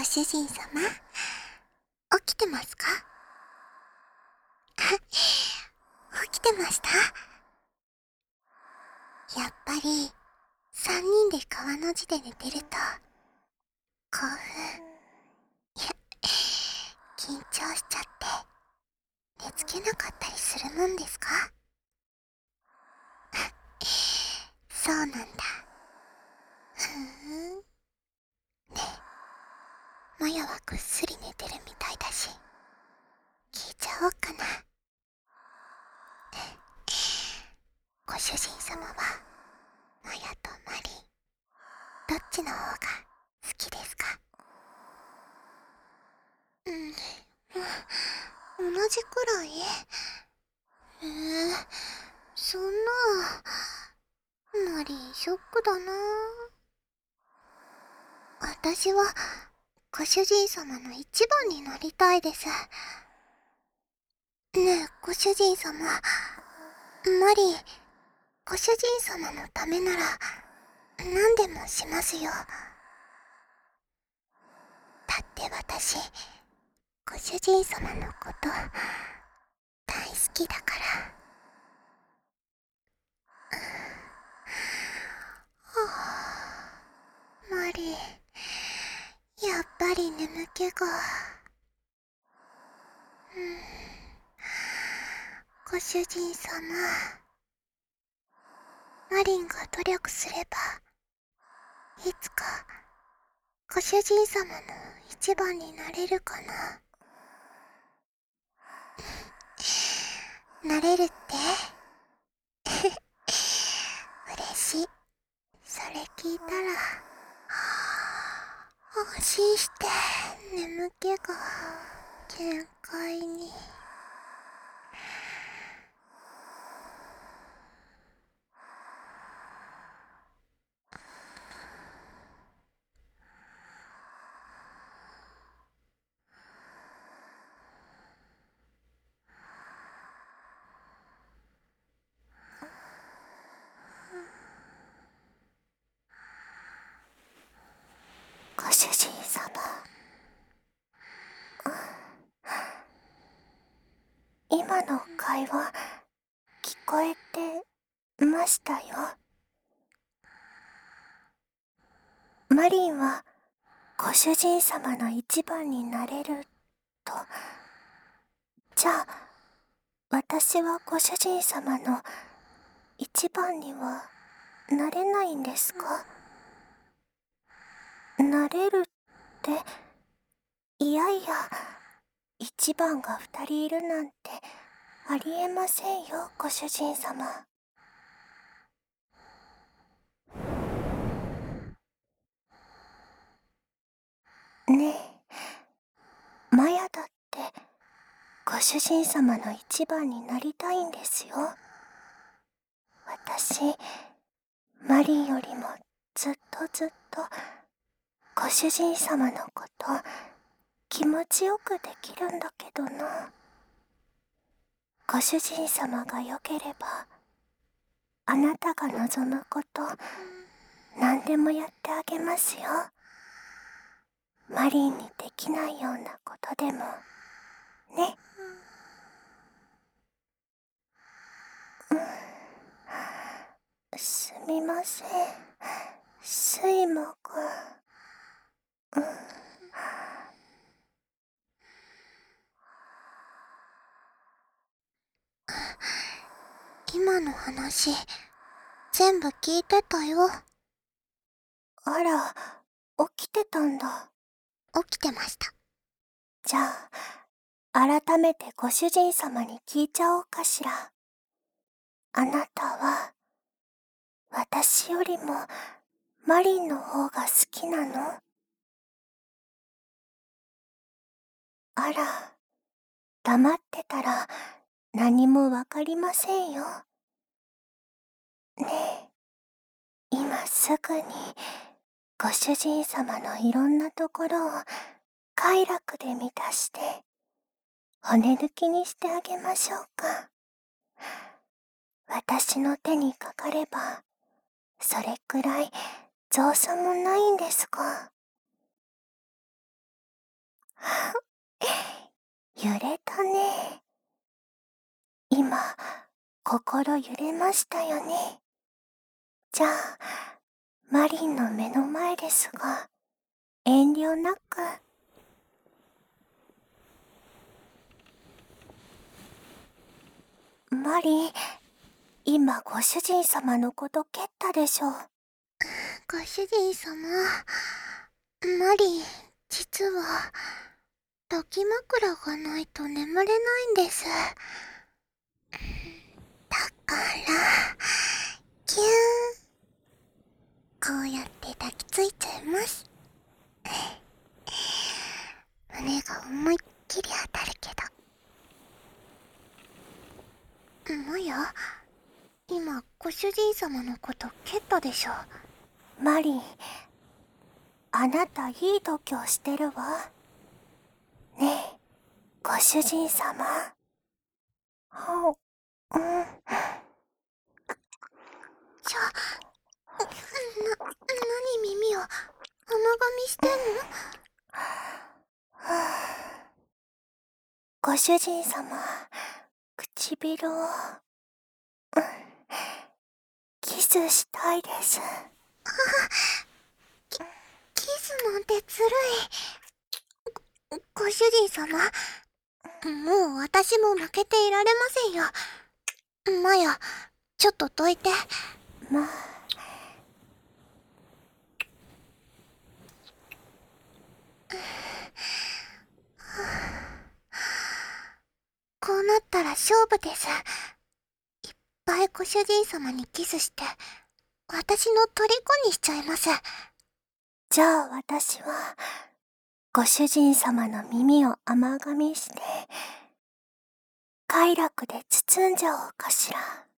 ご主人様、起きてますか？起きてました？やっぱり、3人で川の字で寝てると、興奮、いや、緊張しちゃって、寝つけなかったりするもんですか？そうなんだ。ふーん。ねえ、マヤはぐっすり寝てるみたいだし、聞いちゃおうかな。ご主人様は、マヤとマリン、どっちの方が好きですか？同じくらい？そんな。マリンショックだな。私は、ご主人様の一番になりたいです。ねえ、ご主人様。マリン、ご主人様のためなら、何でもしますよ。だって私、ご主人様のこと、大好きだから。はぁ、マリン、やっぱり眠気が。ご主人様、マリンが努力すれば、いつか、ご主人様の一番になれるかな。なれるって？嬉しい。それ聞いたら、安心して眠気が限界に。ご主人様、今の会話聞こえてましたよ。マリンはご主人様の一番になれると。じゃあ私はご主人様の一番にはなれないんですか？なれるって、いやいや、一番が2人いるなんてありえませんよ、ご主人様。ねえ、マヤだってご主人様の一番になりたいんですよ。私、マリンよりもずっとずっとご主人様のこと気持ちよくできるんだけどな。ご主人様が良ければ、あなたが望むこと何でもやってあげますよ。マリンにできないようなことでもね。すみません、睡魔が。今の話、全部聞いてたよ。あら、起きてたんだ。起きてました。じゃあ、改めてご主人様に聞いちゃおうかしら。あなたは、私よりもマリンの方が好きなの？あら、黙ってたら何もわかりませんよ。ねえ、今すぐにご主人様のいろんなところを快楽で満たして骨抜きにしてあげましょうか。私の手にかかればそれくらい造作もないんですが。 揺れたね。今、心揺れましたよね。じゃあ、マリンの目の前ですが、遠慮なく。マリン、今ご主人様のこと蹴ったでしょ。ご主人様、マリン、実は、抱き枕がないと眠れないんです。だから、キューン。こうやって抱きついちゃいます。胸が思いっきり当たるけど。マヤ、今、ご主人様のこと蹴ったでしょ。マリン、あなたいい度胸してるわ。ねえ、ご主人様。うん。何耳を甘噛みしてんの？ご主人様、唇を、キスしたいです。キスなんてずるい。ご主人様、もう私も負けていられませんよ。マヤ、ちょっとどいて。まあ。こうなったら勝負です。いっぱいご主人様にキスして、私の虜にしちゃいます。じゃあ私は、ご主人様の耳を甘噛みして、快楽で包んじゃおうかしら。